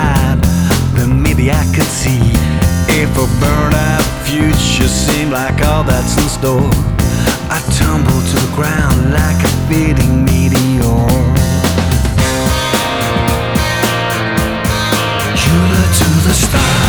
light, then maybe I could see if a burnt-out future seemed like all that's in store. I tumble to the ground like a fading meteor. You look to the stars.